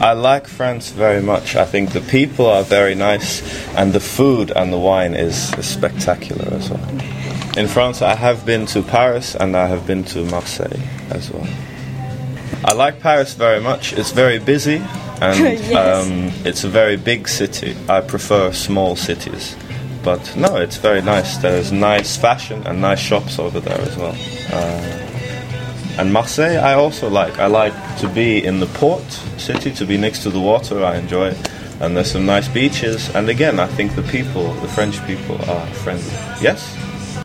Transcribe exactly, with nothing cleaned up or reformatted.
I like France very much. I think the people are very nice, and the food and the wine is, is spectacular as well. In France, I have been to Paris and I have been to Marseille as well. I like Paris very much. It's very busy and Yes. um, it's a very big city. I prefer small cities. But no, it's very nice. There's nice fashion and nice shops over there as well. Uh, and Marseille I also like. I like to be in the port city, to be next to the water. I enjoy it. And there's some nice beaches. And again, I think the people, the French people, are friendly. Yes?